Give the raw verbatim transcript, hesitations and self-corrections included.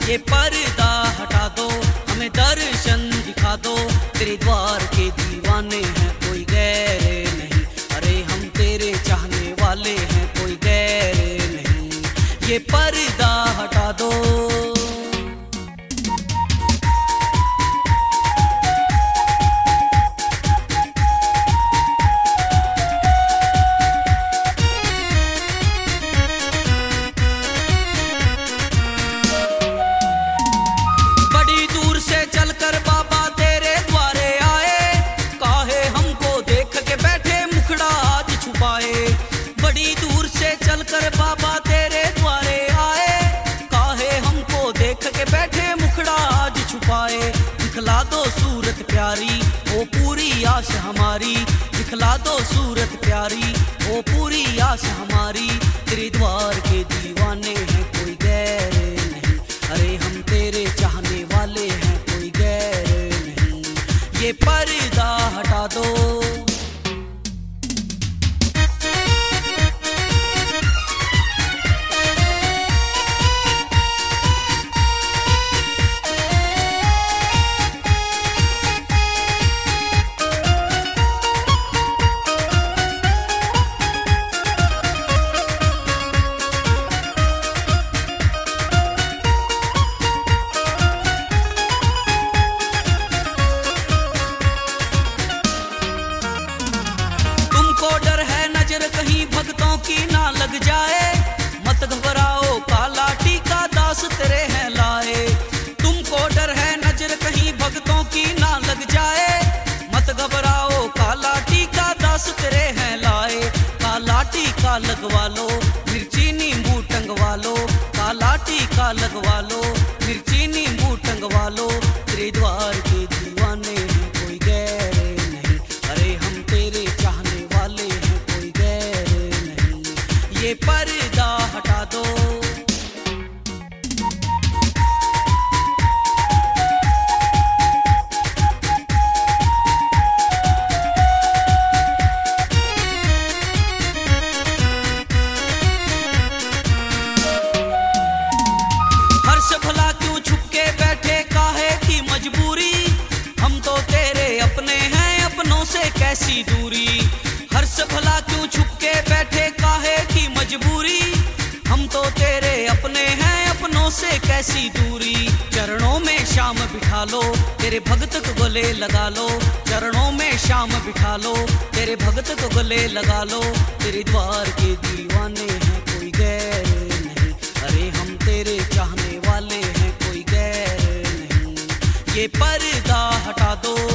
ये पर्दा हटा दो, हमें दर्शन दिखा दो। तेरे द्वार के दीवाने हैं, कोई गैर नहीं। अरे हम तेरे चाहने वाले हैं, कोई गैर नहीं। ये पर्दा हटा दो। बड़ी दूर से चलकर बाबा तेरे द्वारे आए, काहे हमको देख के बैठे मुखड़ा आज छुपाए। दिखला दो सूरत प्यारी, ओ पूरी आस हमारी। दिखला दो सूरत प्यारी, ओ पूरी आस हमारी। तेरे द्वार के दीवाने हैं, कोई गैर नहीं। अरे हम तेरे चाहने वाले हैं, कोई गैर नहीं। ये पर्दा हटा दो। डर है नजर कहीं भक्तों की ना लग जाए, मत घबराओ काला टीका दास तेरे हैं लाए। तुमको डर है नजर कहीं भक्तों की ना लग जाए, मत घबराओ काला टीका दास तेरे हैं लाए। काला टीका लगवा लो, मिर्ची नींबू टंगवा लो। काला टीका लगवा लो, मिर्ची नींबू टंगवा लो। तेरे द्वार के दीवाने हैं, कोई गैर नहीं। अरे हम तेरे चाहने वाले हैं, कोई गैर नहीं। ये पर्दा हटा दो। हर्ष भला क्यों छुपके बैठे, काहे की मजबूरी। हम तो तेरे अपने हैं, अपनों से कैसी दूरी। हर्ष भला क्यों छुपके बैठे, काहे की मजबूरी। हम तो तेरे अपने हैं, अपनों से कैसी दूरी। चरणों में शाम बिठा लो, तेरे भक्त को गले लगा लो। चरणों में शाम बिठा लो, तेरे भक्त को गले लगा लो। तेरे द्वार के दीवाने हैं, कोई गैर नहीं। अरे हम तेरे चाहने वाले हैं, कोई गैर नहीं। ये पर्दा हटा दो।